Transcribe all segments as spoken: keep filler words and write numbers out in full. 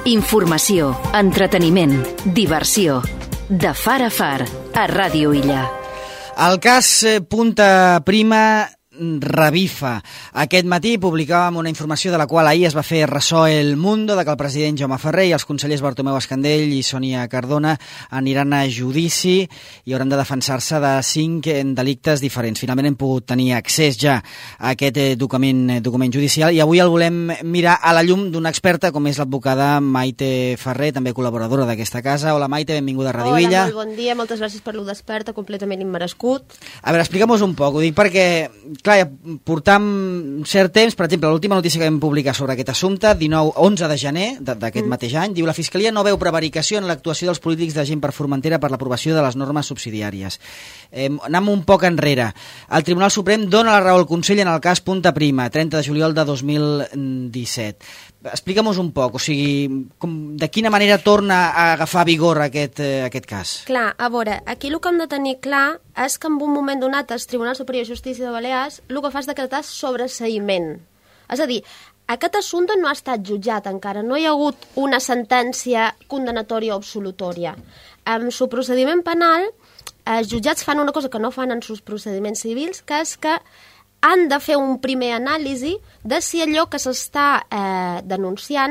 Informació, entreteniment, diversió. De far a far, a Ràdio Illa. El cas Punta Prima revifa. Aquest matí publicàvem una informació de la qual ahir es va fer ressò El Mundo, de que el president Jaume Ferrer i els consellers Bartomeu Escandell i Sònia Cardona aniran a judici i hauran de defensar-se de cinc delictes diferents. Finalment hem pogut tenir accés ja a aquest document, document judicial i avui el volem mirar a la llum d'una experta com és l'advocada Maite Ferrer, també col·laboradora d'aquesta casa. Hola Maite, benvinguda a Ràdio Illa. Hola, molt bon dia, moltes gràcies per l'U d'Experta, completament immerescut. A veure, explica'm-nos un poc, ho dic perquè clar, portam cert temps, per exemple, l'última notícia que vam publicar sobre aquest assumpte, dinou, onze de gener d'aquest mm. mateix any, diu: la Fiscalia no veu prevaricació en l'actuació dels polítics de gent per Formentera per l'aprovació de les normes subsidiàries. Eh, anem un poc enrere. El Tribunal Suprem dona la raó al Consell en el cas Punta Prima, trenta de juliol de dos mil disset. Explica'm-nos un poc, o sigui, com, de quina manera torna a agafar vigor aquest, eh, aquest cas? Clar, a veure, aquí el que hem de tenir clar és que en un moment donat el Tribunal Superior de Justícia de Balears el que fa és decretar sobreseïment. És a dir, aquest assumpte no ha estat jutjat encara, no hi ha hagut una sentència condenatòria o absolutòria. En el procediment penal, els jutjats fan una cosa que no fan en els procediments civils, que és que han de fer un primer anàlisi de si allò que s'està eh, denunciant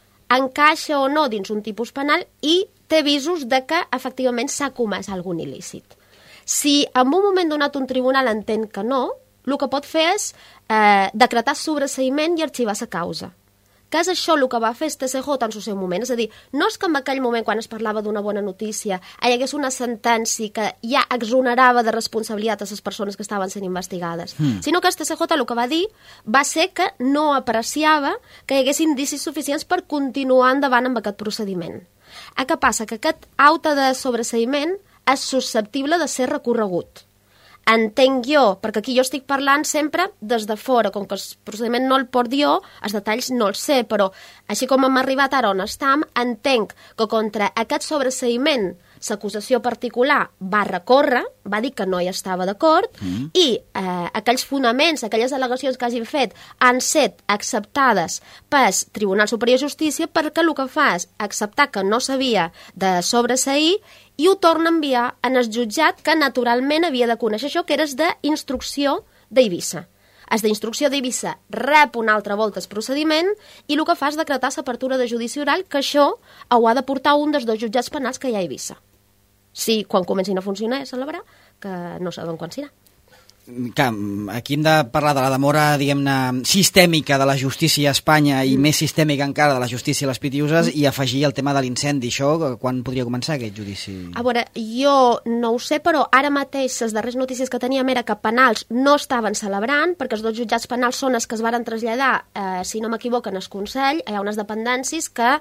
encaixa o no dins un tipus penal i té visos de que efectivament s'ha comès algun il·lícit. Si en un moment donat un tribunal entén que no, el que pot fer és eh, decretar sobreseïment i arxivar la causa. Que és això el que va fer el T C J en el seu moment. És a dir, no és que en aquell moment, quan es parlava d'una bona notícia, hi hagués una sentència que ja exonerava de responsabilitat a les persones que estaven sent investigades, mm. sinó que el T C J el que va dir va ser que no apreciava que hi hagués indicis suficients per continuar endavant amb aquest procediment. El que passa? Que aquest acte de sobreseïment és susceptible de ser recorregut. Entenc jo, perquè aquí jo estic parlant sempre des de fora, com que el procediment no el porto jo, els detalls no els sé, però així com hem arribat ara on estem, entenc que contra aquest sobreseïment l'acusació particular va recórrer, va dir que no hi estava d'acord, mm. i eh, aquells fonaments, aquelles al·legacions que hagin fet han set acceptades pel Tribunal Superior de Justícia, perquè el que fa és acceptar que no s'havia de sobreseir i ho torna a enviar en el jutjat que naturalment havia de conèixer això, que era d'instrucció d'Eivissa. El d'instrucció d'Eivissa rep una altra volta el procediment i el que fa és decretar l'apertura de judici oral, que això ho ha de portar un dels dos jutjats penals que hi ha a Eivissa. Si quan comencin a funcionar és celebrar, que no sabem quan serà. Clar, aquí hem de parlar de la demora, diguem-ne, sistèmica de la justícia a Espanya i mm. més sistèmica encara de la justícia a les Pitiuses mm. i afegir el tema de l'incendi. Això, quan podria començar aquest judici? A veure, jo no ho sé, però ara mateix les darreres notícies que teníem era que penals no estaven celebrant, perquè els dos jutjats penals són els que es varen traslladar, eh, si no m'equivoco, en el Consell. Hi ha unes dependències que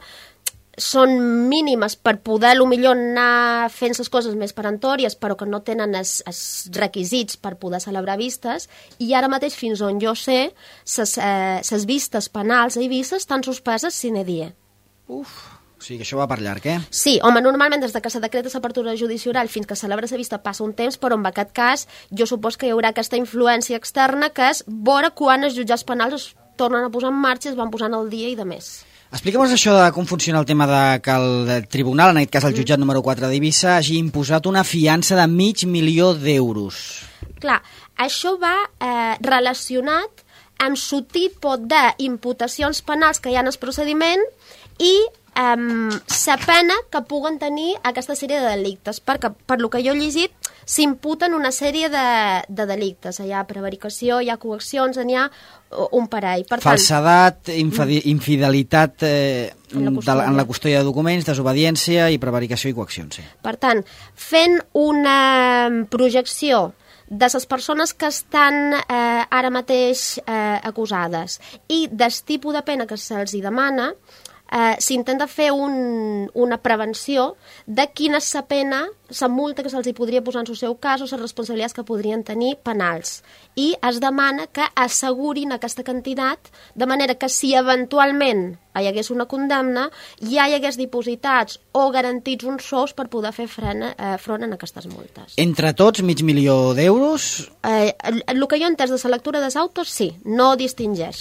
són mínimes per poder millor anar fent les coses més peremptòries, però que no tenen els, els requisits per poder celebrar vistes, i ara mateix, fins on jo sé, les eh, vistes penals a Eivissa estan suspeses sine die. Uf, o sigui que això va per llarg, eh? Sí, home, normalment des de que se decreta l'apertura de judici oral fins que celebra la vista passa un temps, però en aquest cas jo supos que hi haurà aquesta influència externa que és veure quan els jutjats penals es tornen a posar en marxa, es van posant al dia i de més. Explica'm això de com funciona el tema de que el tribunal, en aquest cas el jutjat número quatre d'Eivissa, hagi imposat una fiança de mig milió d'euros. Clar, això va eh, relacionat amb el tipus d'imputacions penals que hi ha en el procediment i Um, la pena que puguen tenir aquesta sèrie de delictes, perquè per lo que jo he llegit s'imputen una sèrie de, de delictes. Hi ha prevaricació, hi ha coaccions, hi ha un parell. Per Falsedat, tant, infidelitat eh, en, la de, en la custòdia de documents, desobediència i prevaricació i coaccions. Sí. Per tant, fent una projecció de les persones que estan eh, ara mateix eh, acusades i del tipus de pena que se'ls demana, Eh, s'intenta fer un, una prevenció de quina és la pena, la multa que se'ls podria posar en el seu cas o les responsabilitats que podrien tenir penals. I es demana que assegurin aquesta quantitat de manera que si eventualment hi hagués una condemna ja hi hagués dipositats o garantits uns sous per poder fer frena, eh, front en aquestes multes. Entre tots, mig milió d'euros? Eh, el, el que jo he entès de la lectura dels autos, sí, no distingeix.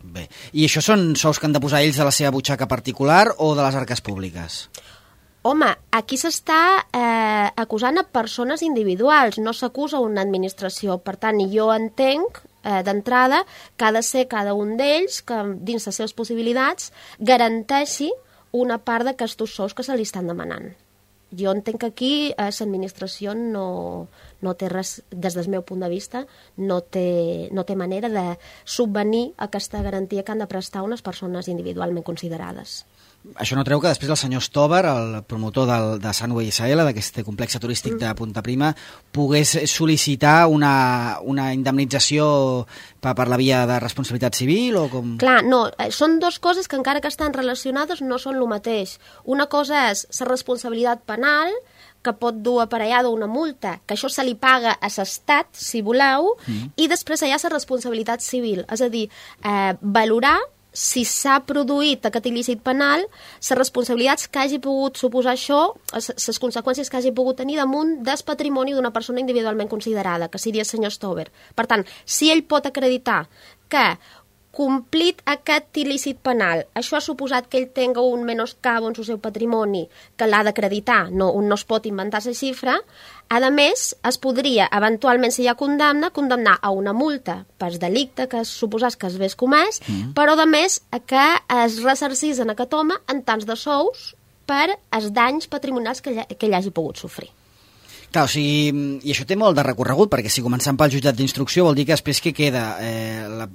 Bé, i això són sous que han de posar ells de la seva butxaca particular o de les arques públiques? Home, aquí s'està eh, acusant a persones individuals, no s'acusa una administració. Per tant, jo entenc eh, d'entrada que ha de ser cada un d'ells que, dins les seves possibilitats, garanteixi una part d'aquests sous que se li estan demanant. Jo entenc que aquí eh, l'administració no, no té res, des del meu punt de vista, no té, no té manera de subvenir aquesta garantia que han de prestar unes persones individualment considerades. Això no treu que després el senyor Stover, el promotor del, de Sunway S L, d'aquest complex turístic mm. de Punta Prima, pogués sol·licitar una, una indemnització per, per la via de responsabilitat civil o com? Clar, no, són dues coses que encara que estan relacionades no són el mateix. Una cosa és la responsabilitat penal, que pot dur aparellada una multa, que això se li paga a l'Estat, si voleu, mm. i després hi ha la responsabilitat civil, és a dir, eh, valorar si s'ha produït aquest il·lícit penal, les responsabilitats que hagi pogut suposar això, les conseqüències que hagi pogut tenir damunt del patrimoni d'una persona individualment considerada, que seria el senyor Stover. Per tant, si ell pot acreditar que complit aquest il·lícit penal, això ha suposat que ell tenga un menoscabo en el seu patrimoni, que l'ha d'acreditar, no, un no es pot inventar la xifra, a més, es podria, eventualment, si hi ha condemna, condemnar a una multa per delicte que es suposàs que es hagués comès, mm. però, a més, que es ressarcís en aquest home en tants de sous per els danys patrimonials que ell, que ell hagi pogut sofrir. Clar, o sigui, i això té molt de recorregut, perquè si començant pel jutjat d'instrucció vol dir que després què queda? Eh, la,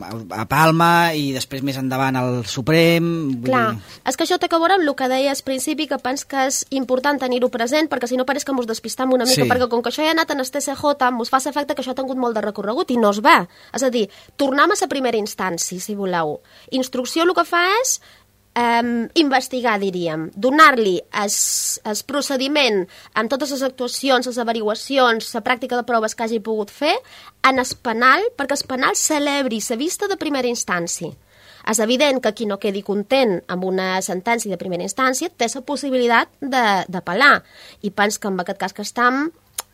a Palma i després més endavant al Suprem... Clar, dir... és que això té que veure amb el que deia al principi, que pens que és important tenir-ho present, perquè si no pareix que mos despistam una mica, sí. Perquè com que això ja ha anat en el T C J, mos fa l'efecte que això ha tingut molt de recorregut i no es va. És a dir, tornem a la primera instància, si voleu. Instrucció el que fa és Um, investigar, diríem, donar-li el procediment amb totes les actuacions, les averiguacions, la pràctica de proves que hagi pogut fer en el penal, perquè el penal celebri la vista de primera instància. És evident que qui no quedi content amb una sentència de primera instància té la possibilitat d'apel·lar, i pens que en aquest cas que estem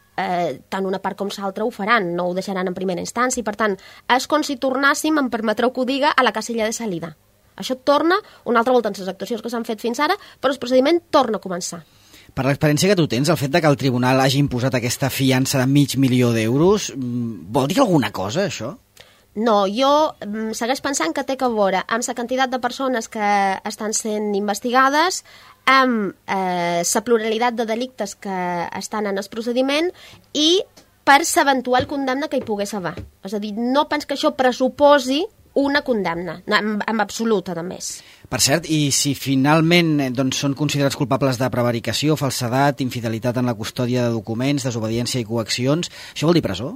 Eh, tant una part com l'altra ho faran, no ho deixaran en primera instància, i per tant és com si tornàssim, em permetreu que ho diga, a la casella de salida. Això torna una altra volta en les actuacions que s'han fet fins ara, però el procediment torna a començar. Per l'experiència que tu tens, el fet de que el tribunal hagi imposat aquesta fiança de mig milió d'euros, vol dir alguna cosa, això? No, jo segueix pensant que té que veure amb la quantitat de persones que estan sent investigades, amb eh, la pluralitat de delictes que estan en el procediment i per l'eventual condemna que hi pogués haver. És a dir, no pens que això pressuposi una condemna, en, en absolut, a més. Per cert, i si finalment doncs, són considerats culpables de prevaricació, falsedat, infidelitat en la custòdia de documents, desobediència i coaccions, això vol dir presó?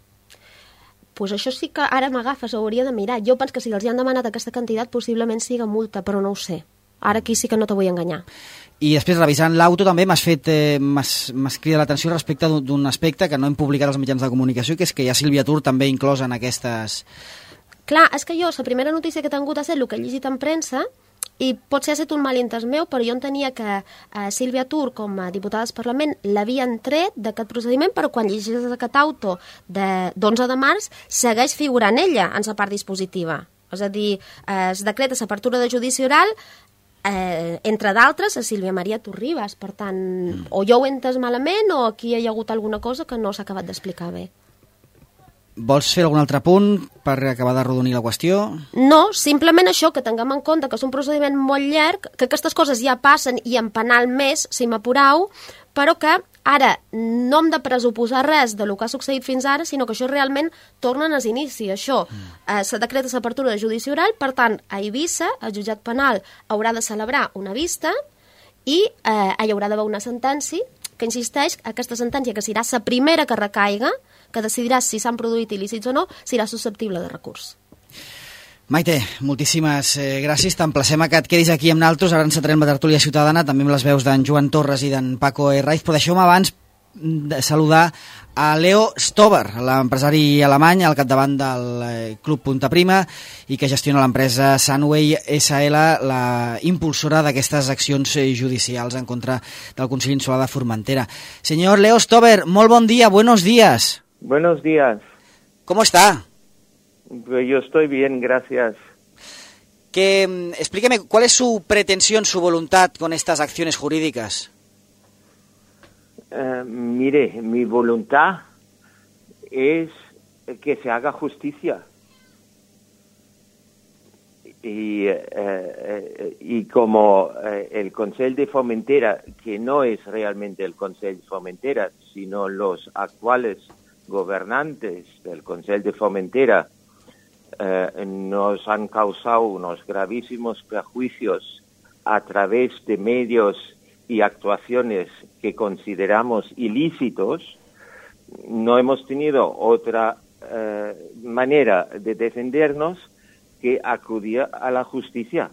Pues això sí que ara m'agafes, ho hauria de mirar. Jo penso que si els han demanat aquesta quantitat possiblement siga multa, però no ho sé. Ara aquí sí que no te vull enganyar. I després, revisant l'auto, també m'has fet, eh, m'has cridat l'atenció respecte d'un aspecte que no hem publicat als mitjans de comunicació, que és que hi ha Sílvia Tur també inclosa en aquestes... Clar, és que jo, la primera notícia que he tingut ha set el que he llegit en premsa, i potser ha estat un malentès meu, però jo entenia que eh, Sílvia Tur, com a diputada del Parlament, l'havien tret d'aquest procediment, però quan llegis aquest auto d'onze de març, segueix figurant ella en la part dispositiva. És a dir, eh, es decreta l'apertura de judici oral, eh, entre d'altres, a Sílvia Maria Tur Ribas. Per tant, o jo ho he entès malament o aquí hi ha hagut alguna cosa que no s'ha acabat d'explicar bé. Vols fer algun altre punt per acabar de rodonir la qüestió? No, simplement això, que tinguem en compte que és un procediment molt llarg, que aquestes coses ja passen i en penal més, si m'apurau, però que ara no hem de pressuposar res del que ha succeït fins ara, sinó que això realment torna als inicis. Això eh, se decreta l'apertura de judici oral, per tant, a Eivissa, el jutjat penal haurà de celebrar una vista i eh, hi haurà d'haver una sentència que insisteix, aquesta sentència que serà la primera que recaiga, que decidirà si s'han produït il·lícits o no, serà susceptible de recurs. Maite, moltíssimes eh, gràcies. T'emplacem a que et quedis aquí amb naltros. Ara ens centrem la tertúlia ciutadana, també amb les veus d'en Joan Torres i d'en Paco Herraiz, però deixeu-me abans de saludar a Leo Stover, l'empresari alemany al capdavant del eh, Club Punta Prima i que gestiona l'empresa Sunway S L, la impulsora d'aquestes accions judicials en contra del Consell Insular de Formentera. Señor Leo Stover, molt bon dia, buenos días. Buenos días. ¿Cómo está? Yo estoy bien, gracias. Que, explíqueme, ¿cuál es su pretensión, su voluntad con estas acciones jurídicas? Uh, mire, mi voluntad es que se haga justicia. Y, eh, eh, y como eh, el Consell de Formentera, que no es realmente el Consell de Formentera, sino los actuales gobernantes del Consell de Formentera, eh, nos han causado unos gravísimos perjuicios a través de medios y actuaciones que consideramos ilícitos, no hemos tenido otra eh, manera de defendernos que acudir a la justicia.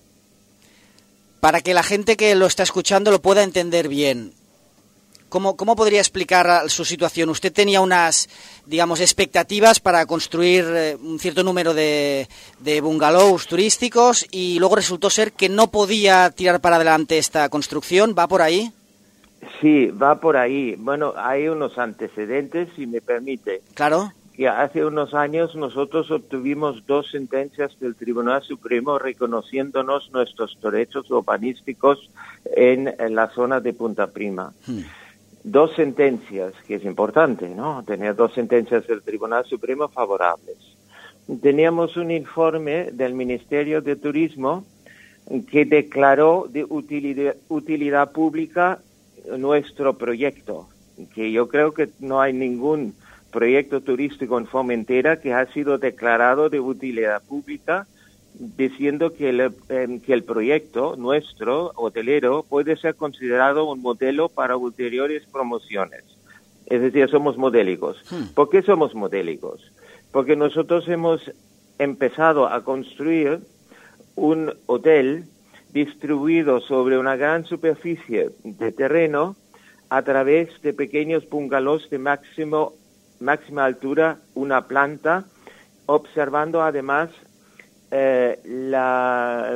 Para que la gente que lo está escuchando lo pueda entender bien, ¿cómo, cómo podría explicar su situación? Usted tenía unas, digamos, expectativas para construir eh, un cierto número de, de bungalows turísticos y luego resultó ser que no podía tirar para adelante esta construcción. ¿Va por ahí? Sí, va por ahí. Bueno, hay unos antecedentes, si me permite. Claro. Que hace unos años nosotros obtuvimos dos sentencias del Tribunal Supremo reconociéndonos nuestros derechos urbanísticos en, en la zona de Punta Prima. Hmm. Dos sentencias, que es importante, ¿no? Tener dos sentencias del Tribunal Supremo favorables. Teníamos un informe del Ministerio de Turismo que declaró de utilidad, utilidad pública nuestro proyecto, que yo creo que no hay ningún proyecto turístico en Formentera que ha sido declarado de utilidad pública, diciendo que el, eh, que el proyecto nuestro, hotelero, puede ser considerado un modelo para ulteriores promociones. Es decir, somos modélicos. Hmm. ¿Por qué somos modélicos? Porque nosotros hemos empezado a construir un hotel distribuido sobre una gran superficie de terreno a través de pequeños bungalows de máximo máxima altura, una planta, observando además eh, la,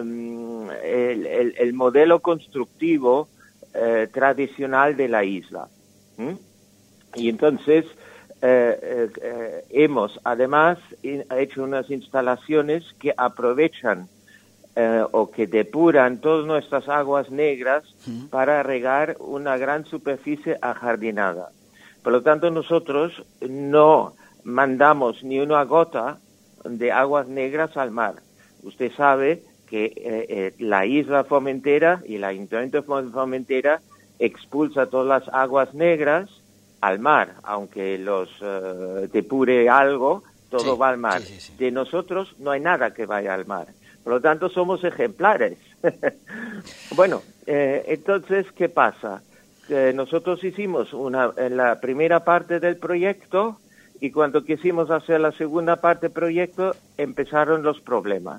el, el, el modelo constructivo eh, tradicional de la isla. ¿Mm? Y entonces eh, eh, eh, hemos además hecho unas instalaciones que aprovechan eh, o que depuran todas nuestras aguas negras ¿Mm? Para regar una gran superficie ajardinada. Por lo tanto, nosotros no mandamos ni una gota de aguas negras al mar. Usted sabe que eh, eh, la isla Formentera y el Ayuntamiento de Formentera expulsa todas las aguas negras al mar, aunque los eh, depure algo, todo sí, va al mar. Sí, sí, sí. De nosotros no hay nada que vaya al mar. Por lo tanto, somos ejemplares. Bueno, eh, entonces, ¿qué pasa? Eh, nosotros hicimos una en la primera parte del proyecto y cuando quisimos hacer la segunda parte del proyecto empezaron los problemas.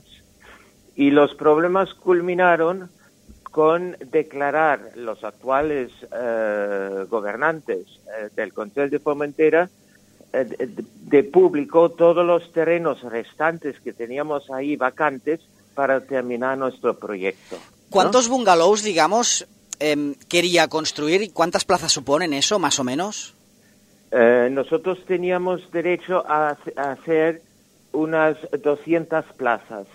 Y los problemas culminaron con declarar los actuales eh, gobernantes eh, del Consell de Formentera eh, de, de público todos los terrenos restantes que teníamos ahí vacantes para terminar nuestro proyecto, ¿no? ¿Cuántos bungalows, digamos, Eh, quería construir y cuántas plazas suponen eso, más o menos? Eh, nosotros teníamos derecho a, a hacer unas doscientas plazas.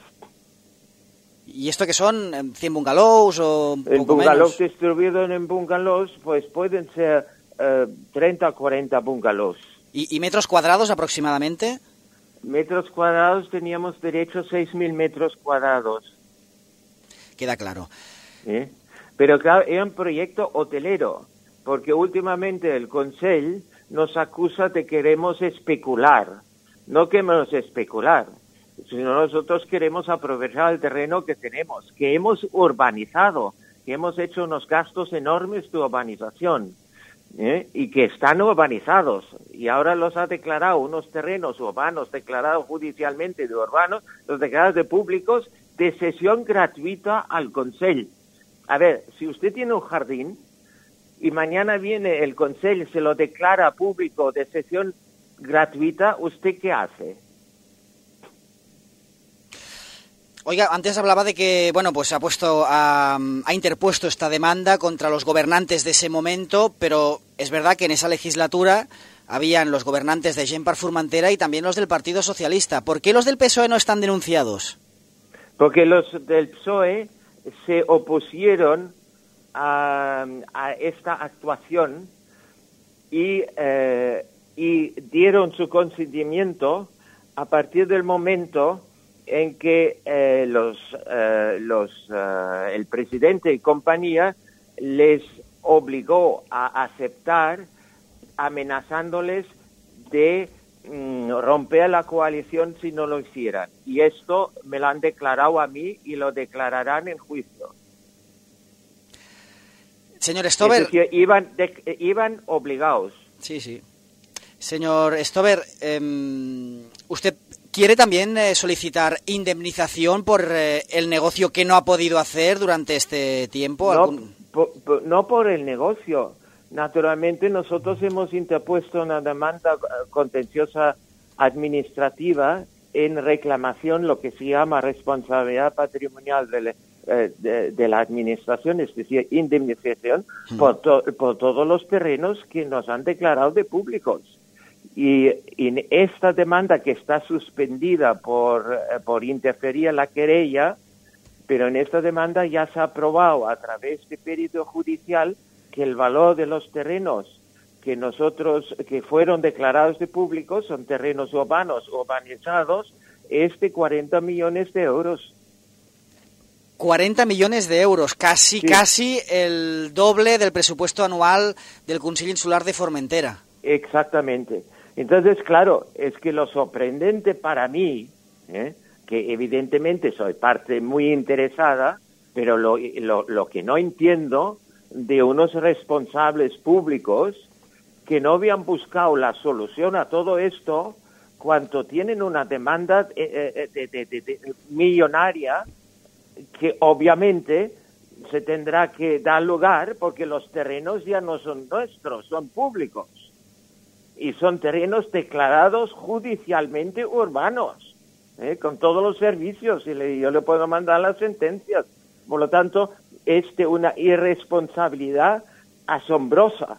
¿Y esto qué son? ¿cien bungalows o un el poco bungalows menos? Distribuidos en bungalows, pues pueden ser eh, treinta o cuarenta bungalows. ¿Y, ¿Y metros cuadrados aproximadamente? Metros cuadrados teníamos derecho a seis mil metros cuadrados. Queda claro. ¿Sí? Pero claro, era un proyecto hotelero, porque últimamente el Consell nos acusa de que queremos especular. No queremos especular, sino nosotros queremos aprovechar el terreno que tenemos, que hemos urbanizado, que hemos hecho unos gastos enormes de urbanización, ¿eh? Y que están urbanizados. Y ahora los ha declarado unos terrenos urbanos declarados judicialmente de urbanos, los declarados de públicos, de cesión gratuita al Consell. A ver, si usted tiene un jardín y mañana viene el Consell y se lo declara público de cesión gratuita, ¿usted qué hace? Oiga, antes hablaba de que, bueno, pues ha puesto, ha, ha interpuesto esta demanda contra los gobernantes de ese momento, pero es verdad que en esa legislatura habían los gobernantes de Gent per Formentera y también los del Partido Socialista. ¿Por qué los del P S O E no están denunciados? Porque los del P S O E se opusieron a, a esta actuación y, eh, y dieron su consentimiento a partir del momento en que eh, los, eh, los, eh, el presidente y compañía les obligó a aceptar, amenazándoles de mm, romper la coalición si no lo hicieran. Y esto me lo han declarado a mí y lo declararán en juicio. Señor Stover... Es decir, iban, de, iban obligados. Sí, sí. Señor Stover, eh, ¿usted quiere también eh, solicitar indemnización por eh, el negocio que no ha podido hacer durante este tiempo? No, ¿Algún... por, por, no por el negocio. Naturalmente nosotros hemos interpuesto una demanda contenciosa administrativa en reclamación, lo que se llama responsabilidad patrimonial de la, eh, de, de la administración, es decir, indemnización mm. por, to, por todos los terrenos que nos han declarado de públicos. Y en esta demanda, que está suspendida por, eh, por interferir en la querella, pero en esta demanda ya se ha aprobado a través de perito judicial que el valor de los terrenos que nosotros, que fueron declarados de públicos, son terrenos urbanos, urbanizados, es de cuarenta millones de euros. cuarenta millones de euros, casi, sí. casi el doble del presupuesto anual del Consell Insular de Formentera. Exactamente. Entonces, claro, es que lo sorprendente para mí, ¿eh? que evidentemente soy parte muy interesada, pero lo, lo, lo que no entiendo de unos responsables públicos que no habían buscado la solución a todo esto cuando tienen una demanda eh, de, de, de, de, millonaria que obviamente se tendrá que dar lugar porque los terrenos ya no son nuestros, son públicos. Y son terrenos declarados judicialmente urbanos, ¿eh? con todos los servicios, y le, yo le puedo mandar las sentencias. Por lo tanto, es de una irresponsabilidad asombrosa.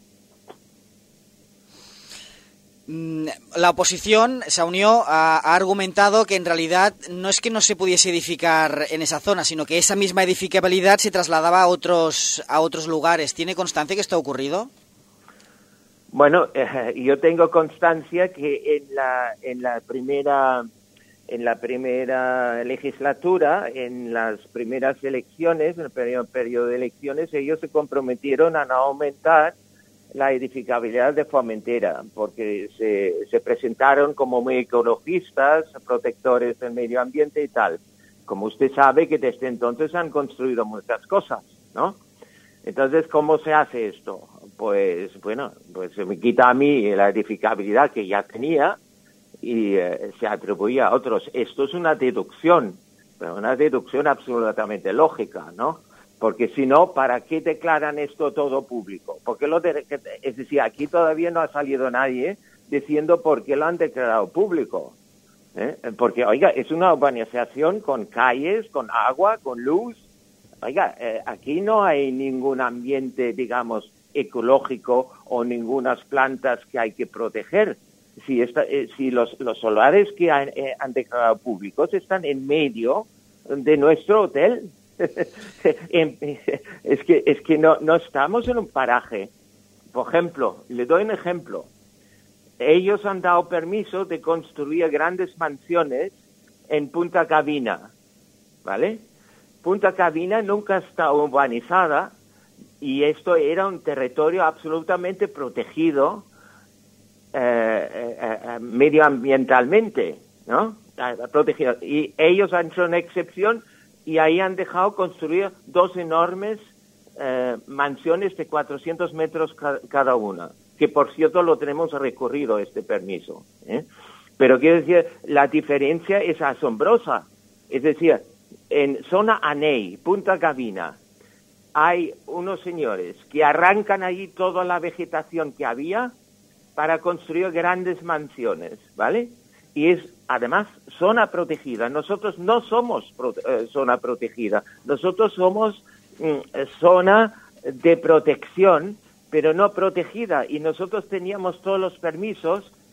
La oposición se unió, ha, ha argumentado que en realidad no es que no se pudiese edificar en esa zona, sino que esa misma edificabilidad se trasladaba a otros, a otros lugares. ¿Tiene constancia que esto ha ocurrido? Bueno, eh, yo tengo constancia que en la en la primera en la primera legislatura, en las primeras elecciones, en el periodo, periodo de elecciones, ellos se comprometieron a no aumentar la edificabilidad de Formentera, porque se, se presentaron como muy ecologistas, protectores del medio ambiente y tal. Como usted sabe que desde entonces han construido muchas cosas, ¿no? Entonces, ¿cómo se hace esto? Pues, bueno, pues se me quita a mí la edificabilidad que ya tenía y eh, se atribuía a otros. Esto es una deducción, pero una deducción absolutamente lógica, ¿no? Porque si no, ¿para qué declaran esto todo público? Porque lo de, es decir, aquí todavía no ha salido nadie diciendo por qué lo han declarado público. ¿eh? Porque, oiga, es una urbanización con calles, con agua, con luz. Oiga, eh, aquí no hay ningún ambiente, digamos, ecológico o ningunas plantas que hay que proteger. Si, esta, eh, si los, los solares que han, eh, han declarado públicos están en medio de nuestro hotel. es que es que no, no estamos en un paraje. Por ejemplo, le doy un ejemplo. Ellos han dado permiso de construir grandes mansiones en Punta Cabina, ¿vale? Punta Cabina nunca está urbanizada y esto era un territorio absolutamente protegido eh, eh, eh, medioambientalmente, ¿no? Protegido. Y ellos han hecho una excepción y ahí han dejado construir dos enormes eh, mansiones de cuatrocientos metros ca cada una, que por cierto lo tenemos recurrido este permiso. ¿eh? Pero quiero decir, la diferencia es asombrosa. Es decir, en zona Aney, Punta Cabina, hay unos señores que arrancan allí toda la vegetación que había para construir grandes mansiones, ¿vale? Y es, además, zona protegida. Nosotros no somos pro eh, zona protegida. Nosotros somos mm, zona de protección, pero no protegida. Y nosotros teníamos todos los permisos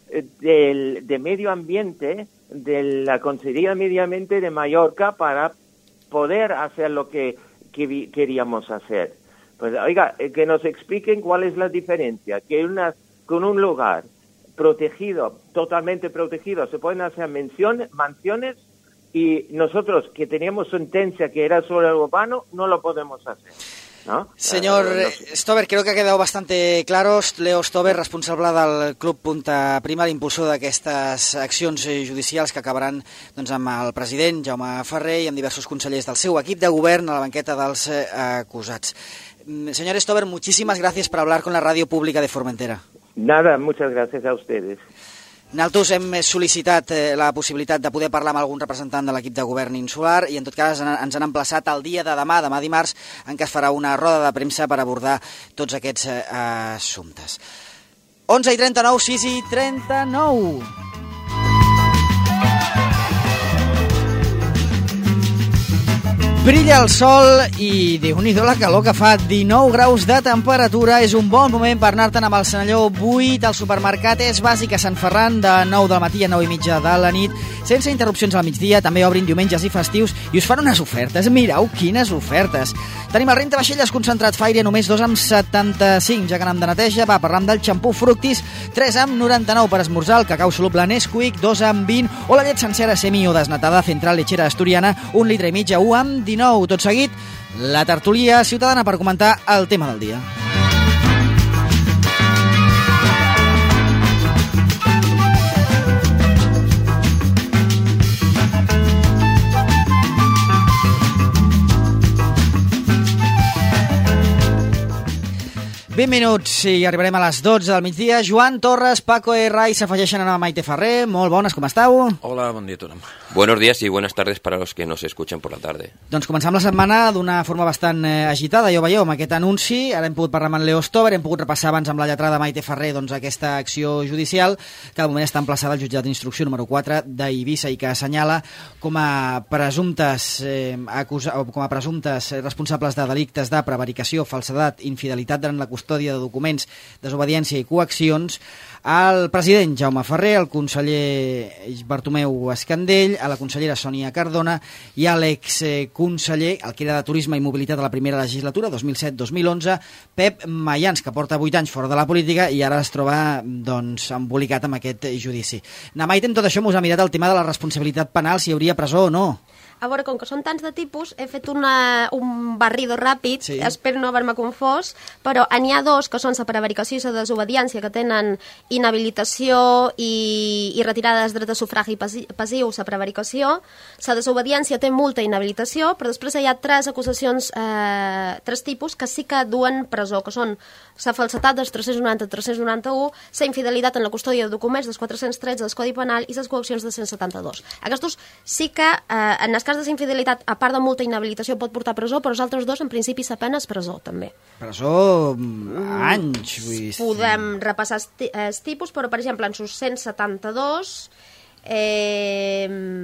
del, de Medio Ambiente, de la Consejería de Medio Ambiente de Mallorca, para poder hacer lo que, que queríamos hacer. Pues oiga, que nos expliquen cuál es la diferencia, que una, con un lugar protegido, totalmente protegido, se pueden hacer menciones, mansiones, y nosotros que teníamos sentencia que era sobre el urbano, no lo podemos hacer, ¿no? Señor Uh, no... Stover, creo que ha quedado bastante claro. Leo Stover, responsable del Club Punta Prima, l'impulsor d'aquestes accions judicials que acabaran doncs, amb el president Jaume Ferrer i amb diversos consellers del seu equip de govern a la banqueta dels eh, acusats. Señor Stover, muchísimas gracias por hablar con la radio pública de Formentera. Nada, muchas gracias a ustedes. Nosaltres hem sol·licitat eh, la possibilitat de poder parlar amb algun representant de l'equip de govern insular i en tot cas ens han emplaçat el dia de demà, demà dimarts, en què es farà una roda de premsa per abordar tots aquests eh, assumptes. onze i trenta-nou, sis i trenta-nou. Brilla el sol i déu-n'hi-do la calor que fa, dinou graus de temperatura. És un bon moment per anar-te'n amb el Senalló vuit al supermercat És Bàsic a Sant Ferran de nou del matí a nou i mitja de la nit, sense interrupcions al migdia. També obrin diumenges i festius i us fan unes ofertes. Mireu quines ofertes. Tenim el rentavaixelles concentrat Fairy només dos amb setanta-cinc. Ja que anem de neteja, va, parlam del xampú Fructis, tres amb noranta-nou per esmorzar, el cacau soluble Nesquik, dos amb vint, o la llet sencera semi o desnatada Central Lechera Asturiana, un litre i mitja, u amb dinou. Tot seguit, la tertúlia ciutadana per comentar el tema del dia. vint minuts i arribarem a les dotze del migdia. Joan Torres, Paco e Rai s'afegeixen a Maite Ferrer. Molt bones, com esteu? Hola, bon dia a tothom. Buenos días y buenas tardes para los que nos escuchen por la tarde. Doncs comencem la setmana d'una forma bastant eh, agitada, ja ho veieu, amb aquest anunci. Ara hem pogut parlar amb en Leo Stover, hem pogut repassar abans amb la lletrada Maite Ferrer doncs, aquesta acció judicial que de moment està emplaçada al jutjat d'instrucció número quatre d'Eivissa i que assenyala com a presumptes, eh, acusa, o com a presumptes responsables de delictes de prevaricació, falsedat, infidelitat durant la custòdia de documents, desobediència i coaccions al president Jaume Ferrer, al conseller Bartomeu Escandell, a la consellera Sònia Cardona i a l'exconseller, el que era de Turisme i Mobilitat a la primera legislatura, dos mil set dos mil onze, Pep Mayans, que porta vuit anys fora de la política i ara es troba doncs, embolicat amb aquest judici. Namaite, amb tot això, mos ha mirat el tema de la responsabilitat penal, si hi hauria presó o no. A veure, com que són tants de tipus, he fet una, un barrido ràpid, sí. Espero no haver-me confós, però n'hi ha dos que són la prevaricació i la desobediència, que tenen inhabilitació i, i retirada dels drets de sufragi passiu, la prevaricació. La desobediència té multa i inhabilitació, però després hi ha tres acusacions, eh, tres tipus, que sí que duen presó, que són la falsetat dels tres-cents noranta i tres-cents noranta-u, la infidelitat en la custòdia de documents dels quatre-cents tretze del Codi Penal i les coaccions de cent setanta-dos. Aquests sí que, eh, en el cas de infidelitat, a part de multa i inhabilitació, pot portar presó, però els altres dos, en principi, la pena és presó, també. Presó anys, vull dir. Podem repassar els tipus, però, per exemple, en sus cent setanta-dos, eh,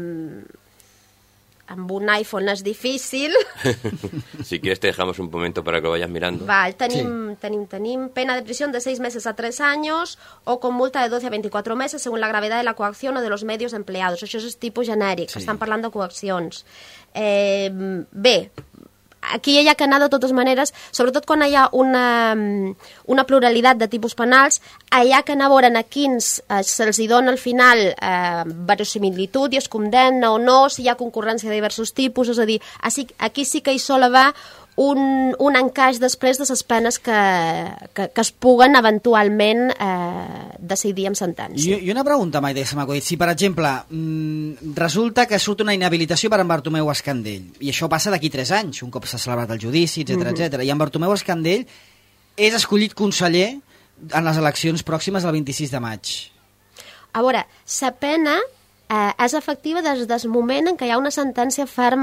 amb un iPhone és difícil. Si quieres te dejamos un momento para que lo vayas mirando. Val, tenim, sí. tenim, tenim pena de prisión de seis meses a tres años o con multa de doce a veinticuatro meses según la gravedad de la coacción o de los medios empleados. Això és tipus genèric, sí. Estan parlant de coaccions. Eh, bé, aquí hi ha que anar de totes maneres, sobretot quan hi ha una, una pluralitat de tipus penals, hi ha que anar a veure a quins eh, se'ls dona al final eh, verosimilitud i es condemna o no, si hi ha concurrència de diversos tipus, és a dir, aquí sí que hi sol haver un, un encaix després de les penes que, que, que es puguen eventualment eh, decidir amb sentència. I, i una pregunta, Maite, se m'ha acudit. Si, per exemple, resulta que surt una inhabilitació per en Bartomeu Escandell, i això passa d'aquí tres anys, un cop s'ha celebrat el judici, etcètera, mm-hmm. etcètera, i en Bartomeu Escandell és escollit conseller en les eleccions pròximes del vint-i-sis de maig. A veure, la pena eh, és efectiva des del moment en què hi ha una sentència ferma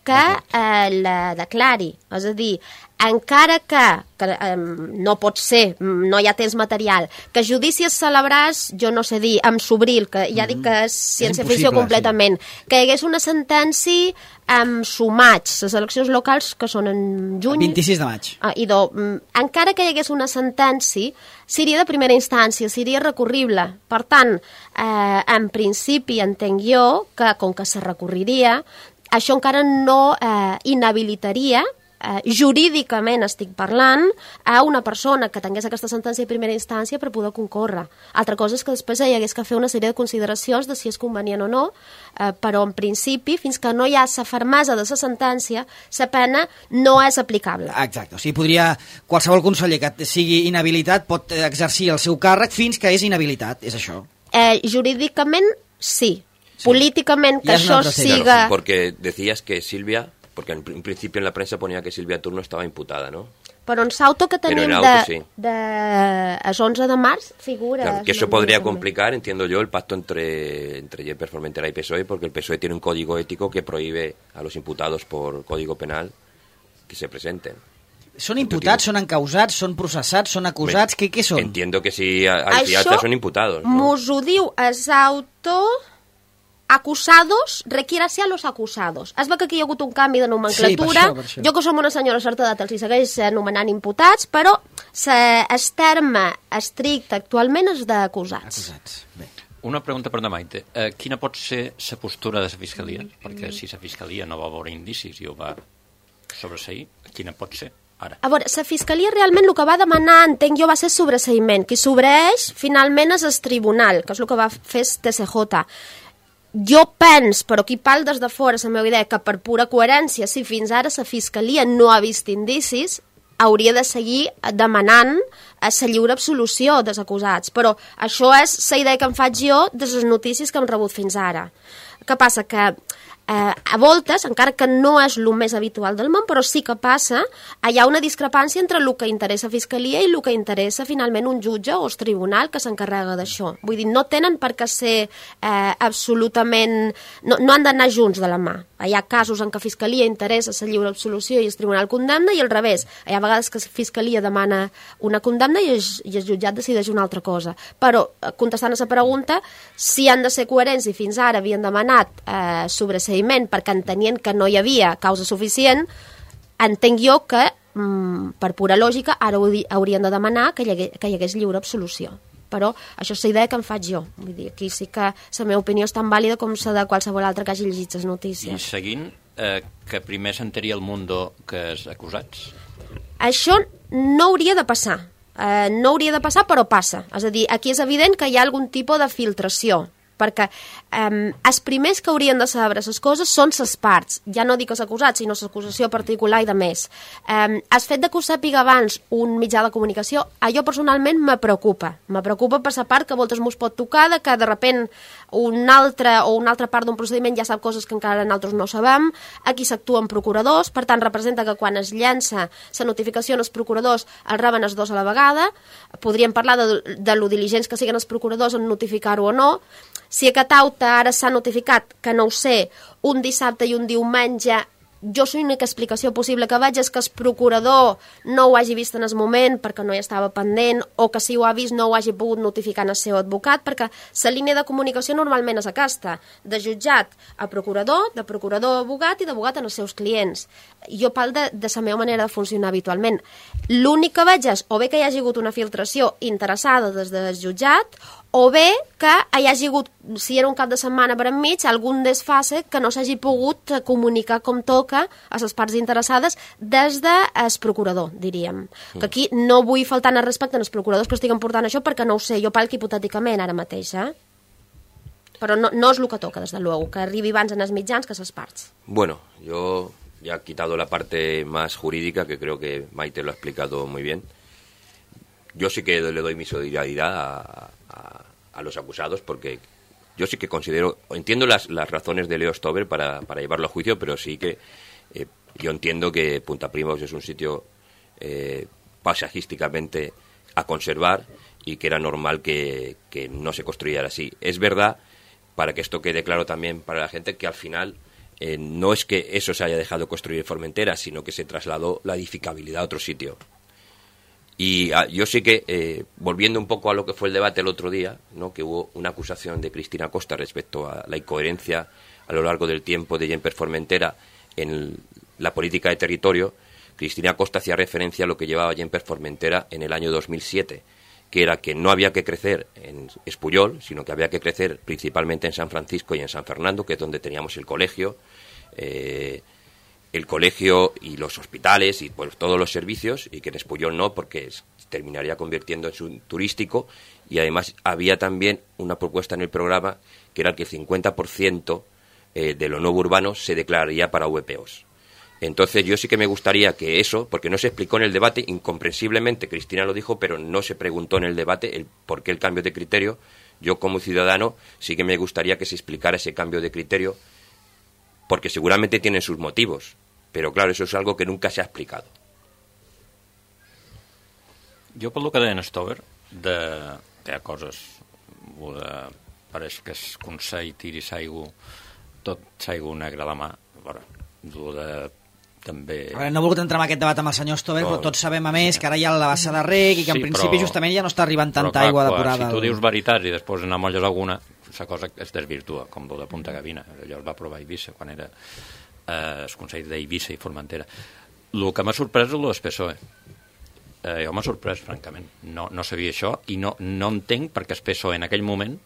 que eh, la declari. És a dir, encara que, que eh, no pot ser, no hi ha temps material, que judici es celebràs, jo no sé dir, amb Sobril, que ja dic que és ciència-ficció completament, sí. Que hi hagués una sentència amb sumaig, les eleccions locals que són en juny... vint-i-sis de maig. Ah, i do, encara que hi hagués una sentència, seria de primera instància, seria recurrible. Per tant, eh, en principi entenc jo que, com que se recorriria, això encara no eh, inhabilitaria, eh, jurídicament estic parlant, a una persona que tingués aquesta sentència de primera instància per poder concórrer. Altra cosa és que després hi hagués que fer una sèrie de consideracions de si és convenient o no, eh, però en principi, fins que no hi ha la fermesa de la sentència, la pena no és aplicable. Exacte, o sigui, podria, qualsevol conseller que sigui inhabilitat pot exercir el seu càrrec fins que és inhabilitat, és això? Eh, jurídicament, sí. Sí. Políticamente que això siga... Claro, porque decías que Silvia, porque en principio en la prensa ponía que Silvia Turno estaba imputada, ¿no? Però en l'auto que tenim auto, de, sí. de, de once de març figura... Claro, que eso podría complicar, entiendo yo, el pacto entre, entre Jennifer Formentera y P S O E, porque el P S O E tiene un código ético que prohíbe a los imputados por código penal que se presenten. Són imputats, són encausats, són processats, són acusats, què, què són? Entiendo que si al fianza son imputados, ¿no? Mos ho diu els auto... acusados requiere ser a los acusados. Es veu que aquí hi ha hagut un canvi de nomenclatura. Sí, per això, per això. Jo que som una senyora certa d'edat els hi segueix anomenant imputats, però el terme estricte actualment és d'acusats. Acusats, bé. Una pregunta per la Maite. Eh, quina pot ser la postura de la Fiscalia? Perquè si la Fiscalia no va veure indicis i ho va sobreseir, quina pot ser ara? A veure, la Fiscalia realment el que va demanar, entenc jo, va ser sobreseïment. Qui sobreeix, finalment, és el tribunal, que és el que va fer el T C J. Jo pens, però qui parla des de fora, la meva idea, que per pura coherència, si fins ara la Fiscalia no ha vist indicis, hauria de seguir demanant la lliure absolució dels acusats. Però això és la idea que em faig jo de les notícies que hem rebut fins ara. Què passa? Que eh, a voltes, encara que no és el més habitual del món, però sí que passa, hi ha una discrepància entre el que interessa Fiscalia i el que interessa finalment un jutge o el tribunal que s'encarrega d'això. Vull dir, no tenen per què ser eh, absolutament... No, no han d'anar junts de la mà. Hi ha casos en què Fiscalia interessa la lliure absolució i el tribunal condemna, i al revés. Hi ha vegades que Fiscalia demana una condemna i el, i el jutjat decideix una altra cosa. Però, contestant a la pregunta, si han de ser coherents i fins ara havien demanat eh, sobreseïment perquè entenien que no hi havia causa suficient, entenc jo que, mm, per pura lògica, ara haurien de demanar que hi hagués, que hi hagués lliure absolució. Però això és la idea que em faig jo. Vull dir, aquí sí que la meva opinió és tan vàlida com la de qualsevol altre que hagi llegit les notícies. I seguint, eh, que primer s'enteria el Mundo que els acusats? Això no hauria de passar. Eh, no hauria de passar, però passa. És a dir, aquí és evident que hi ha algun tipus de filtració, perquè eh, els primers que haurien de saber les coses són les parts, ja no dic els acusats, sinó l'acusació particular i de més. Eh, el fet de que ho sàpiga abans un mitjà de comunicació, allò personalment me preocupa. Me preocupa per la part que a voltes mos pot tocar, de que de repent una altra o una altra part d'un procediment ja sap coses que encara nosaltres no sabem, aquí s'actuen procuradors, per tant representa que quan es llença la notificació als procuradors el reben els dos a la vegada. Podríem parlar de, de lo diligents que siguen els procuradors en notificar-ho o no. Si aquest auto ara s'ha notificat, que no ho sé, un dissabte i un diumenge, jo l'única explicació possible que veig és que el procurador no ho hagi vist en el moment perquè no hi estava pendent, o que si ho ha vist no ho hagi pogut notificar al seu advocat, perquè la línia de comunicació normalment és aquesta, de jutjat a procurador, de procurador a abogat i d'abogat als seus clients. Jo parlo de, de la meva manera de funcionar habitualment. L'únic que veig és o bé que hi hagi hagut una filtració interessada des del jutjat, o bé que hi hagi hagut, si era un cap de setmana per enmig, algun desfase que no s'hagi pogut comunicar com toca a les parts interessades des del procurador, diríem. Mm. Que aquí no vull faltar en el respecte als procuradors que estiguen portant això perquè no ho sé, jo parlo hipotèticament ara mateix, eh? Però no, no és el que toca, des de luego, que arribi abans en els mitjans que a les parts. Bueno, yo ya he quitado la parte más jurídica, que creo que Maite lo ha explicado muy bien. Yo sí que le doy mi solidaridad a, a, a los acusados, porque yo sí que considero, entiendo las, las razones de Leo Stover para, para llevarlo a juicio, pero sí que eh, yo entiendo que Punta Primos es un sitio eh, paisajísticamente a conservar y que era normal que, que no se construyera así. Es verdad, para que esto quede claro también para la gente, que al final eh, no es que eso se haya dejado construir en Formentera, sino que se trasladó la edificabilidad a otro sitio. Y ah, yo sí que, eh, volviendo un poco a lo que fue el debate el otro día, ¿no?, que hubo una acusación de Cristina Costa respecto a la incoherencia a lo largo del tiempo de Gemper Formentera en la política de territorio. Cristina Costa hacía referencia a lo que llevaba Gemper Formentera en el año dos mil siete, que era que no había que crecer en Espuyol, sino que había que crecer principalmente en San Francisco y en San Fernando, que es donde teníamos el colegio, eh, el colegio y los hospitales y pues todos los servicios, y que en Espuyol no, porque es, terminaría convirtiéndose en un turístico. Y además había también una propuesta en el programa que era que el cincuenta por ciento eh, de lo nuevo urbano se declararía para V P Os. Entonces yo sí que me gustaría que eso, porque no se explicó en el debate, incomprensiblemente Cristina lo dijo, pero no se preguntó en el debate el por qué el cambio de criterio. Yo como ciudadano sí que me gustaría que se explicara ese cambio de criterio, porque seguramente tienen sus motivos, pero claro, eso es algo que nunca se ha explicado. Jo pel que deia en Stover, de, que hi ha coses, de, pareix que és Consell, tiri s'aigua, tot s'aigua negra a la mà, veure, de, també... A veure, no he volgut entrar en aquest debat amb el senyor Stover, no, però tots sabem a més que ara hi ha la bassa de rec i que en sí, principi però, justament ja no està arribant tanta clar, aigua depurada. Si tu dius veritats i després n'amolles alguna, la cosa es desvirtua, com el de Punta Gavina, allò es va aprovar a Eivissa quan era eh, el Consell d'Eivissa i Formentera. El que m'ha sorprès és el del P S O E. Eh, jo m'ha sorprès, francament. No, no sabia això i no, no entenc perquè el P S O E en aquell moment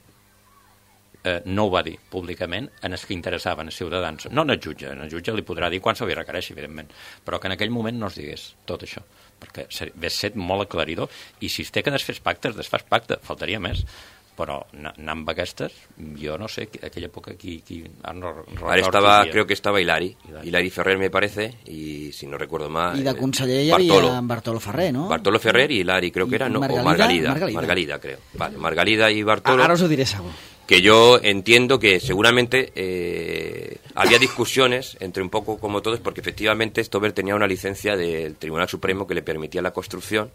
eh, no ho va dir públicament en els que interessaven els ciutadans. No en el jutge, en el jutge li podrà dir quan se li requereixi, evidentment, però que en aquell moment no es digués tot això, perquè hauria set molt aclaridor, i si es té que desfés pactes, desfàs pacte, faltaria més. Però anar amb aquestes, yo no sé, aquella época aquí... aquí no Ahora estaba, creo que estaba Hilari, Hilari, Hilari Ferrer me parece, y si no recuerdo mal... Y de conseller hi havia Bartolo Ferrer, ¿no? Bartolo Ferrer y Hilari, creo que era, ¿no? Margalida, o Margalida, Margalida, Margalida, creo. Vale, Margalida y Bartolo... Ahora os lo diré, Sago. Que yo entiendo que seguramente eh, había discusiones entre un poco como todos, porque efectivamente Stover tenía una licencia del Tribunal Supremo que le permitía la construcción,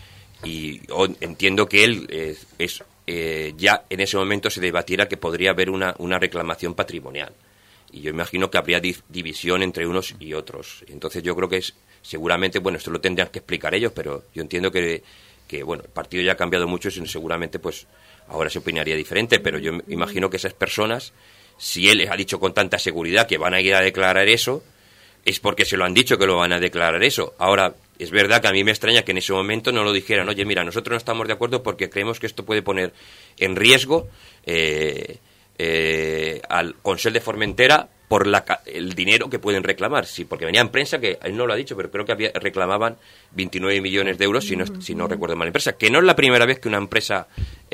y oh, entiendo que él eh, es... Eh, ya en ese momento se debatiera que podría haber una, una reclamación patrimonial, y yo imagino que habría di- división entre unos y otros. Entonces yo creo que es seguramente, bueno, esto lo tendrían que explicar ellos, pero yo entiendo que, que bueno, el partido ya ha cambiado mucho y seguramente pues ahora se opinaría diferente, pero yo imagino que esas personas, si él les ha dicho con tanta seguridad que van a ir a declarar eso, es porque se lo han dicho que lo van a declarar eso. Ahora, es verdad que a mí me extraña que en ese momento no lo dijeran, oye, mira, nosotros no estamos de acuerdo porque creemos que esto puede poner en riesgo eh, eh, al Consell de Formentera por la, el dinero que pueden reclamar. Sí, porque venía en prensa, que él no lo ha dicho, pero creo que había, reclamaban veintinueve millones de euros, si no, si no recuerdo mal, empresa. Que no es la primera vez que una empresa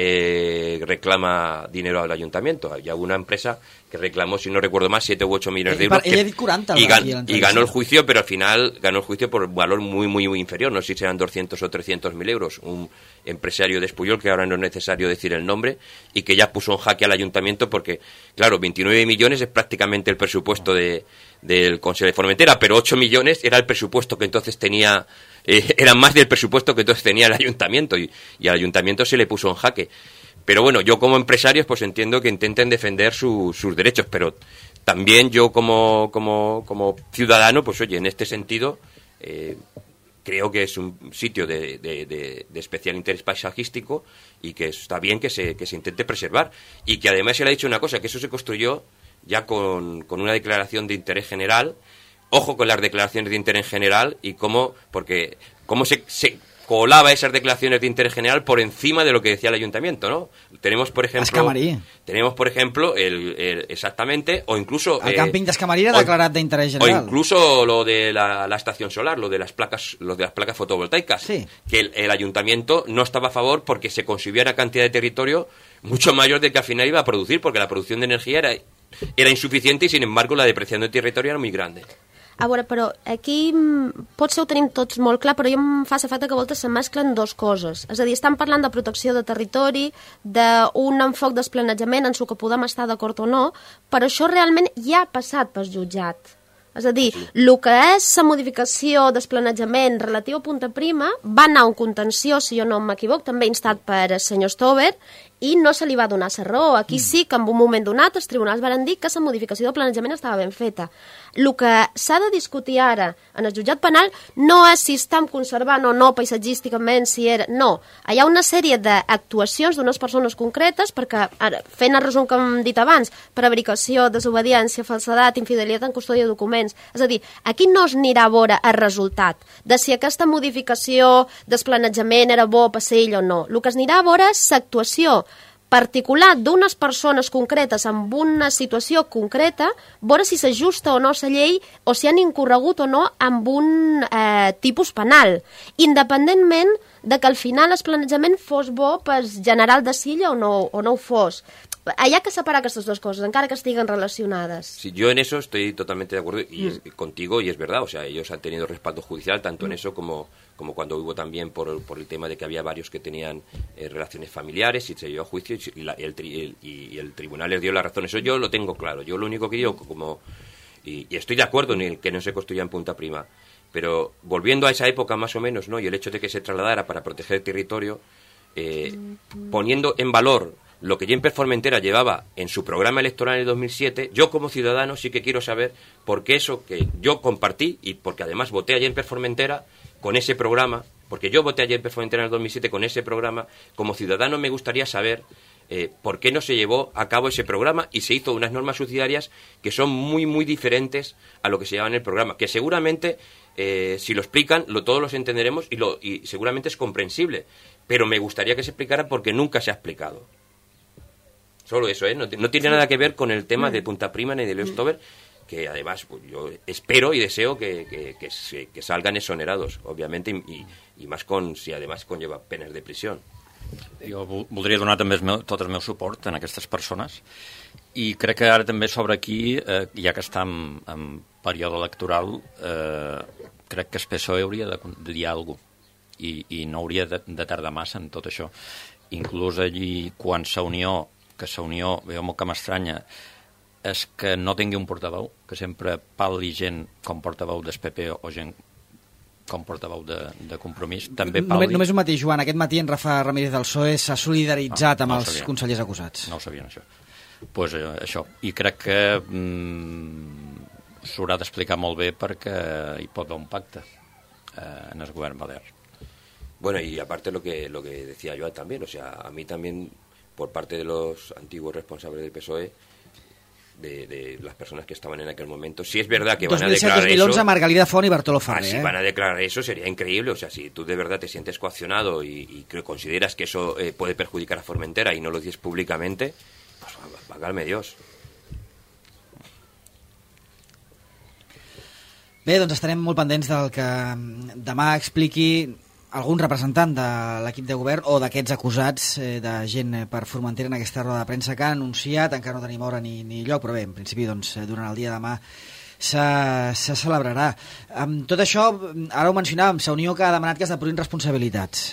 eh, reclama dinero al ayuntamiento. Ya hubo una empresa que reclamó, si no recuerdo mal, siete u ocho millones de euros. Ella cuarenta, y, gan, y ganó el juicio, pero al final ganó el juicio por un valor muy, muy, muy inferior. No sé si eran doscientos o trescientos mil euros. Un empresario de Espuyol, que ahora no es necesario decir el nombre, y que ya puso en jaque al ayuntamiento porque, claro, veintinueve millones es prácticamente el presupuesto de, del Consejo de Formentera, pero ocho millones era el presupuesto que entonces tenía, eh, era más del presupuesto que entonces tenía el ayuntamiento, y, y al ayuntamiento se le puso en jaque. Pero bueno, yo como empresario pues entiendo que intenten defender su, sus derechos, pero también yo como, como, como ciudadano, pues oye, en este sentido, eh, creo que es un sitio de, de, de, de especial interés paisajístico y que está bien que se, que se intente preservar. Y que además se le ha dicho una cosa, que eso se construyó ya con, con una declaración de interés general. Ojo con las declaraciones de interés general y cómo, porque cómo se, se colaba esas declaraciones de interés general por encima de lo que decía el ayuntamiento, ¿no? Tenemos, por ejemplo, tenemos, por ejemplo, el, el exactamente, o incluso... El eh, càmping d'Escamarí era declarat d'interès general. O incluso lo de la, la estación solar, lo de las placas, lo de las placas fotovoltaicas, sí. Que el, el ayuntamiento no estaba a favor porque se consumía una cantidad de territorio mucho mayor de que al final iba a producir, porque la producción de energía era, era insuficiente y, sin embargo, la depreciación de territorio era muy grande. A veure, però aquí potser ho tenim tots molt clar, però jo em fa l'efecte que a voltes se mesclen dues coses. És a dir, estan parlant de protecció de territori, d'un enfoc d'esplanejament en el que podem estar d'acord o no, però això realment ja ha passat pel jutjat. És a dir, el que és la modificació d'esplanejament relatiu a Punta Prima va anar a un contenció, si jo no m'equivoc, també instat per el senyor Stover, i no se li va donar la raó. Aquí mm. sí que en un moment donat els tribunals van dir que la modificació del planejament estava ben feta. El que s'ha de discutir ara en el jutjat penal no és si estem conservant o no paisatgísticament, si era... No, hi ha una sèrie d'actuacions d'unes persones concretes perquè, ara, fent el resum que hem dit abans, prevaricació, desobediència, falsedat, infidelitat en custòdia de documents, és a dir, aquí no es anirà a veure el resultat de si aquesta modificació del planejament era bo per ser ell o no. El que es anirà a veure és l'actuació particular d'unes persones concretes amb una situació concreta, veure si s'ajusta o no la llei o si han incorregut o no amb un eh, tipus penal, independentment de que al final el planejament fos bo per general de silla o no, o no ho fos. Hay que separar estas dos cosas, encara que estiguin relacionadas. Sí, yo en eso estoy totalmente de acuerdo y mm. es, contigo, y es verdad, o sea, ellos han tenido respaldo judicial tanto mm. en eso como, como cuando hubo también por, por el tema de que había varios que tenían eh, relaciones familiares y se llevó a juicio y, la, el, el, y el tribunal les dio la razón. Eso yo lo tengo claro. Yo lo único que digo, como y, y estoy de acuerdo en el que no se construya en Punta Prima, pero volviendo a esa época más o menos, ¿no? Y el hecho de que se trasladara para proteger el territorio, eh, mm. poniendo en valor lo que Jennifer Formentera llevaba en su programa electoral en el dos mil siete, yo como ciudadano sí que quiero saber por qué eso que yo compartí, y porque además voté a Jennifer Formentera con ese programa, porque yo voté a Jennifer Formentera en el dos mil siete con ese programa, como ciudadano me gustaría saber eh, por qué no se llevó a cabo ese programa y se hizo unas normas subsidiarias que son muy, muy diferentes a lo que se llevaba en el programa, que seguramente, eh, si lo explican, lo, todos los entenderemos y, lo, y seguramente es comprensible, pero me gustaría que se explicara porque nunca se ha explicado. Solo eso, ¿eh? No, no tiene nada que ver con el tema de Punta Prima ni de Leo Stover, que además pues, yo espero y deseo que, que, que, se, que salgan exonerados, obviamente, y, i més con, si además conlleva penes de prisió. Jo voldria donar també el meu, tot el meu suport a aquestes persones i crec que ara també sobre aquí, eh, ja que està en, en període electoral, eh, crec que el P S O E hauria de, de dir alguna cosa i, i no hauria de, de tardar massa en tot això. Inclús allí, quan la Unió que la Unió, veieu molt que m'estranya, és que no tingui un portaveu, que sempre parli gent com portaveu del P P o gent com portaveu de, de Compromís, també parli... Només, només un matí, Joan, aquest matí en Rafa Ramírez del P S O E s'ha solidaritzat no, amb no els sabia. consellers acusats. No ho sabien, això. Doncs pues, eh, això. I crec que mm, s'haurà d'explicar molt bé perquè hi pot haver un pacte eh, en el govern balear. Bueno, y aparte lo que, lo que decía Joan también, o sea, a mí también... por parte de los antiguos responsables del P S O E, de, de las personas que estaban en aquel momento. Si es verdad que van a declarar dos mil once, eso... Margalida Font y Bartolo Ferrer. Ah, si ¿eh? van a declarar eso, sería increíble. O sea, si tú de verdad te sientes coaccionado y, y que consideras que eso eh, puede perjudicar a Formentera y no lo dices públicamente, pues válgame Dios. Bé, doncs estarem molt pendents del que demà expliqui algun representant de l'equip de govern o d'aquests acusats eh, de gent per Formentera en aquesta roda de premsa que ha anunciat, encara no tenim hora ni, ni lloc, però bé, en principi doncs, durant el dia de demà se, se celebrarà. Amb tot això, ara ho mencionàvem, la Unió que ha demanat que es depurin responsabilitats.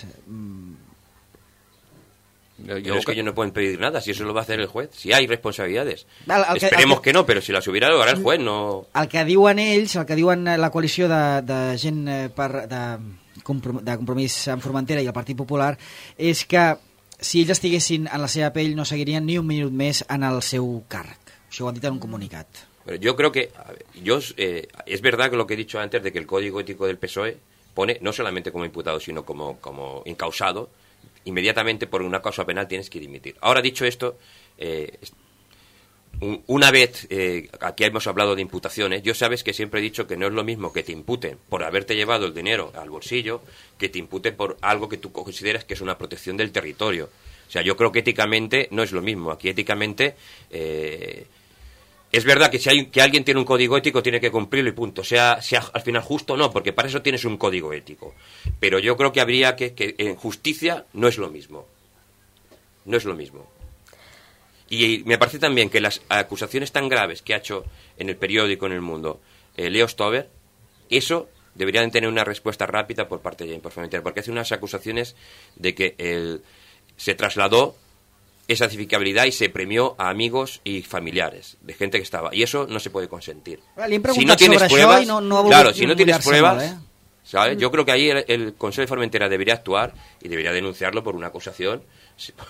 Yo, yo es que ellos no pueden pedir nada, si eso lo va a hacer el juez, si hay responsabilidades. El, el que, Esperemos el que, que no, pero si las hubiera, lo hará el juez, no... El que diuen ells, el que diuen la coalició de, de gent per... de, de Compromís amb Formentera i el Partit Popular és que si ells estiguessin en la seva pell no seguirien ni un minut més en el seu càrrec. Això ho han dit en un comunicat. Pero yo creo que yo eh, es verdad que lo que he dicho antes de que el código ético del P S O E pone no solamente como imputado sino como, como incausado, inmediatamente por una causa penal tienes que dimitir. Ahora dicho esto, eh, una vez, eh, aquí hemos hablado de imputaciones, yo sabes que siempre he dicho que no es lo mismo que te imputen por haberte llevado el dinero al bolsillo que te imputen por algo que tú consideras que es una protección del territorio. O sea, yo creo que éticamente no es lo mismo. Aquí éticamente eh, es verdad que si hay, que alguien tiene un código ético tiene que cumplirlo y punto. Sea, sea al final justo o no, porque para eso tienes un código ético. Pero yo creo que habría que, que en justicia no es lo mismo. No es lo mismo. Y me parece también que las acusaciones tan graves que ha hecho en el periódico, en El Mundo, eh, Leo Stover, eso deberían tener una respuesta rápida por parte de Jennifer Formentera, porque hace unas acusaciones de que el, se trasladó esa edificabilidad y se premió a amigos y familiares de gente que estaba. Y eso no se puede consentir. Si no tienes pruebas, no, no claro, si no tienes pruebas, molt, eh? ¿sabes? Yo creo que ahí el, el Consejo de Formentera debería actuar y debería denunciarlo por una acusación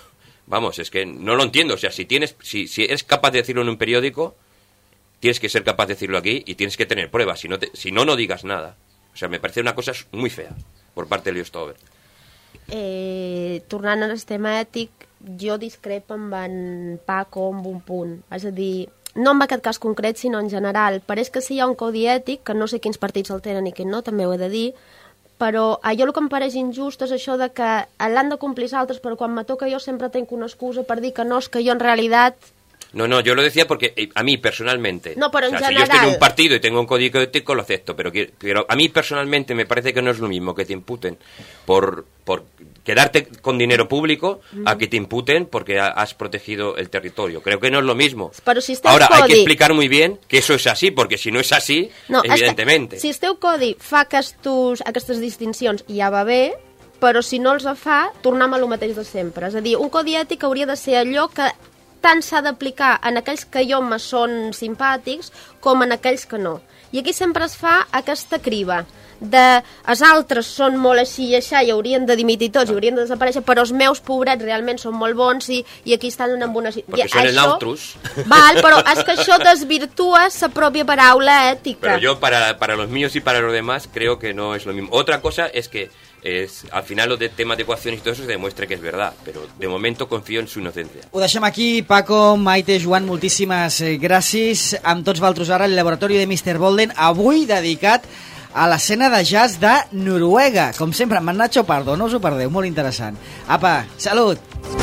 Vamos, es que no lo entiendo. O sea, si tienes, si, si eres capaz de decirlo en un periódico, tienes que ser capaz de decirlo aquí y tienes que tener pruebas. Si no, te, si no, no digas nada. O sea, me parece una cosa muy fea por parte de l'Iostover. Eh, tornant al tema ètic, jo discrepo amb en Paco amb un punt. És a dir, no en aquest cas concret, sinó en general. Pareix que si hi ha un codi ètic, que no sé quins partits el tenen i quins no, també ho he de dir, però a jo el que em pareix injust és això de que l'han de complir els altres, però quan me toca jo sempre tenc una excusa per dir que no, és que jo en realitat... No, no, yo lo decía porque eh, a mí personalmente... No, pero en o sea, general... Si yo estoy en un partido y tengo un código ético, lo acepto, pero, que, pero a mí personalmente me parece que no es lo mismo que te imputen por, por quedarte con dinero público mm. a que te imputen porque ha, has protegido el territorio. Creo que no es lo mismo. Però si Ahora, codi... hay que explicar muy bien que eso es así, porque si no es así, no, evidentemente... Es que, si el teu codi fa aquestos, aquestes distincions, ja va bé, però si no els fa, tornem a lo mateix de sempre. És a dir, un codi ètic hauria de ser allò que tant s'ha d'aplicar en aquells que jo me són simpàtics com en aquells que no. I aquí sempre es fa aquesta criba de els altres són molt així i aixà i haurien de dimitir tots i haurien de desaparèixer, però els meus pobrets realment són molt bons i, i aquí estan en una... Perquè són els altres. Val, però és que això desvirtua la pròpia paraula ètica. Pero yo para, para los míos y para los demás creo que no es lo mismo. Otra cosa es que es, al final lo de temas de ecuaciones y todo eso se demuestre que es verdad, pero de momento confío en su inocencia. Ho deixem aquí. Paco, Maite, Joan, moltíssimes gràcies. Amb tots vosaltres ara el laboratori de míster Bolden, avui dedicat a l'escena de jazz de Noruega. Com sempre, amb en Nacho Pardo, no us ho perdeu, molt interessant. Apa, salut!